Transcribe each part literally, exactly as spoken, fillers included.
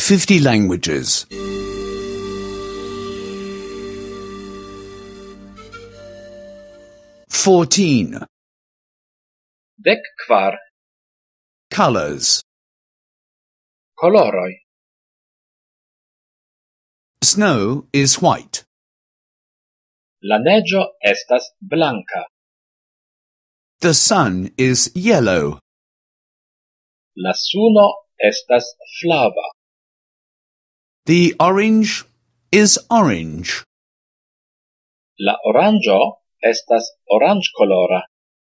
fifty languages. Fourteen. Dek kvar. Colors. Koloroj. Snow is white. La neĝo estas blanka. The sun is yellow. La suno estas flava. The orange is orange. La oranĝo estas oranĝkolora.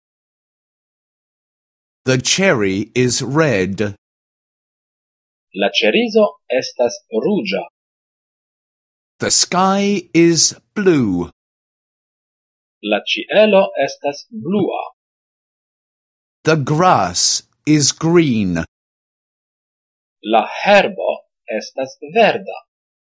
The cherry is red. La ĉerizo estas ruĝa. The sky is blue. La ĉielo estas blua. The grass is green. La herbo estas verda.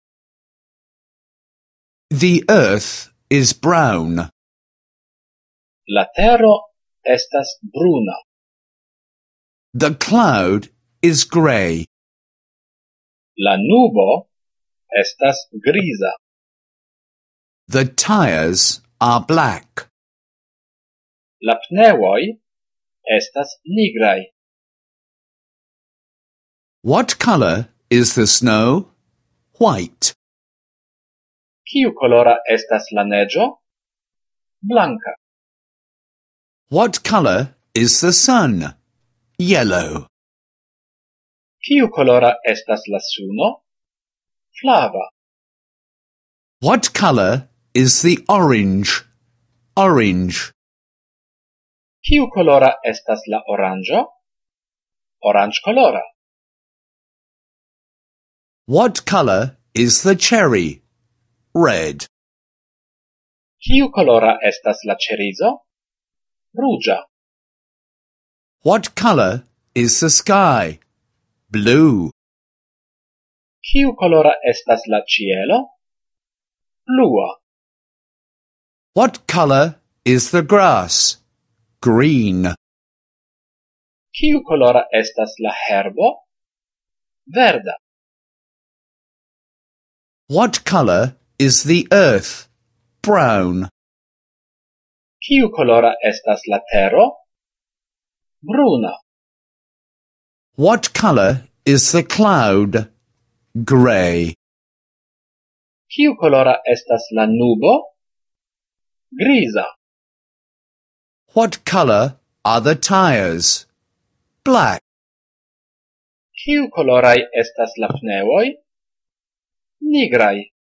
The earth is brown. La tero estas bruna. The cloud is grey. La nubo estas griza. The tires are black. La pneoj estas nigraj. What color is the snow? White. Kiu kolora estas la neĝo? Blanka. What color is the sun? Yellow. Kiu kolora estas la suno? Flava. What color is the orange? Orange. Kiu kolora estas la oranĝo? Oranĝkolora. What color is the cherry? Red. Kiu kolora estas la ĉerizo? Ruĝa. What color is the sky? Blue. Kiu kolora estas la ĉielo? Blua. What color is the grass? Green. Kiu kolora estas la herbo? Verda. What color is the earth? Brown. Kiu kolora estas la tero? Bruna. What color is the cloud? Grey. Kiu kolora estas la nubo? Griza. What color are the tires? Black. Kiu koloraj estas la pneoj? Nigraj.